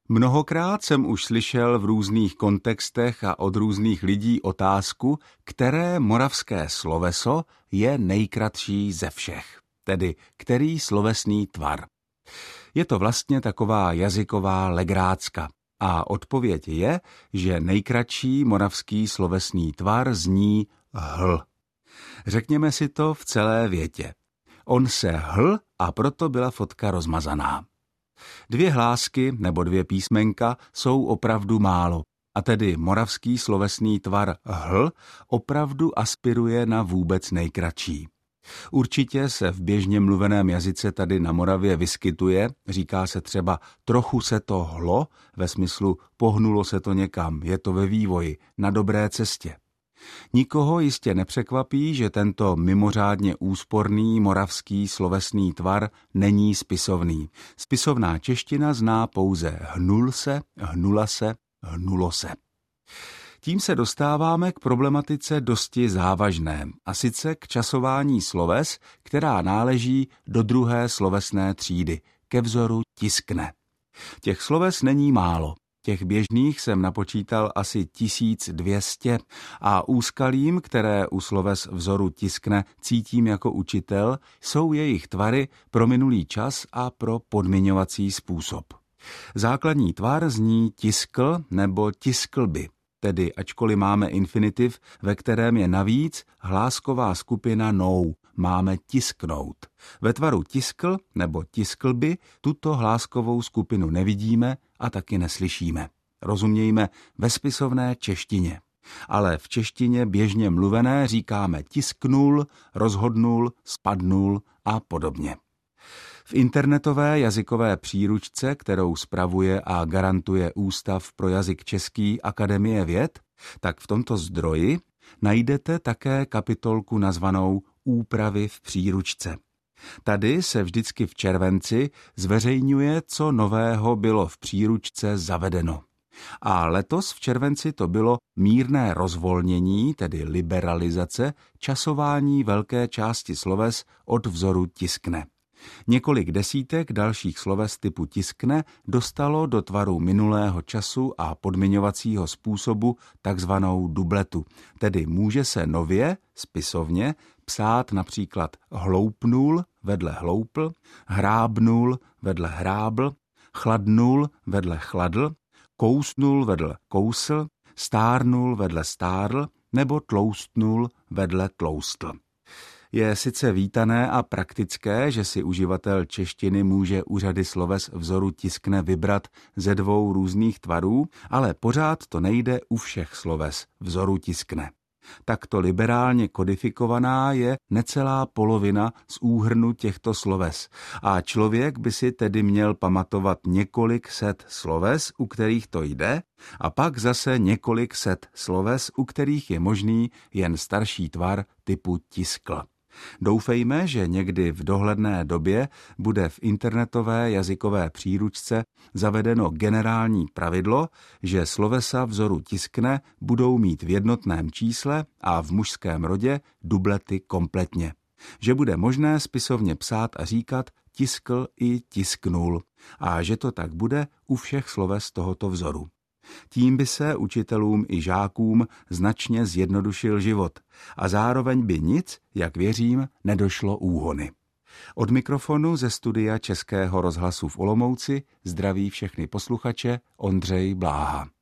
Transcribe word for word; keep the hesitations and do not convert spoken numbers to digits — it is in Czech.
Mnohokrát jsem už slyšel v různých kontextech a od různých lidí otázku, které moravské sloveso je nejkratší ze všech, tedy který slovesný tvar. Je to vlastně taková jazyková legrácka a odpověď je, že nejkratší moravský slovesný tvar zní hl. Řekněme si to v celé větě. On se hl a proto byla fotka rozmazaná. Dvě hlásky nebo dvě písmenka jsou opravdu málo, a tedy moravský slovesný tvar hl opravdu aspiruje na vůbec nejkratší. Určitě se v běžně mluveném jazyce tady na Moravě vyskytuje, říká se třeba trochu se to hlo, ve smyslu pohnulo se to někam, je to ve vývoji, na dobré cestě. Nikoho jistě nepřekvapí, že tento mimořádně úsporný moravský slovesný tvar není spisovný. Spisovná čeština zná pouze hnul se, hnula se, hnulo se. Tím se dostáváme k problematice dosti závažné, a sice k časování sloves, která náleží do druhé slovesné třídy, ke vzoru tiskne. Těch sloves není málo. Těch běžných jsem napočítal asi tisíc dvě stě a úskalím, které u sloves vzoru tiskne cítím jako učitel, jsou jejich tvary pro minulý čas a pro podmiňovací způsob. Základní tvar zní tiskl nebo tiskl by, tedy ačkoliv máme infinitiv, ve kterém je navíc hlásková skupina nou, máme tisknout. Ve tvaru tiskl nebo tiskl by tuto hláskovou skupinu nevidíme a taky neslyšíme. Rozumějme ve spisovné češtině. Ale v češtině běžně mluvené říkáme tisknul, rozhodnul, spadnul a podobně. V internetové jazykové příručce, kterou spravuje a garantuje Ústav pro jazyk český Akademie věd, tak v tomto zdroji najdete také kapitolku nazvanou Úpravy v příručce. Tady se vždycky v červenci zveřejňuje, co nového bylo v příručce zavedeno. A letos v červenci to bylo mírné rozvolnění, tedy liberalizace, časování velké části sloves od vzoru tiskne. Několik desítek dalších sloves typu tiskne dostalo do tvaru minulého času a podmiňovacího způsobu takzvanou dubletu, tedy může se nově, spisovně, psát například hloupnul vedle hloupl, hrábnul vedle hrábl, chladnul vedle chladl, kousnul vedle kousl, stárnul vedle stárl nebo tloustnul vedle tloustl. Je sice vítané a praktické, že si uživatel češtiny může u řady sloves vzoru tiskne vybrat ze dvou různých tvarů, ale pořád to nejde u všech sloves vzoru tiskne. Takto liberálně kodifikovaná je necelá polovina z úhrnu těchto sloves a člověk by si tedy měl pamatovat několik set sloves, u kterých to jde, a pak zase několik set sloves, u kterých je možný jen starší tvar typu tiskl. Doufejme, že někdy v dohledné době bude v internetové jazykové příručce zavedeno generální pravidlo, že slovesa vzoru tiskne budou mít v jednotném čísle a v mužském rodě dublety kompletně. Že bude možné spisovně psát a říkat tiskl i tisknul a že to tak bude u všech sloves tohoto vzoru. Tím by se učitelům i žákům značně zjednodušil život a zároveň by nic, jak věřím, nedošlo úhony. Od mikrofonu ze studia Českého rozhlasu v Olomouci zdraví všechny posluchače Ondřej Bláha.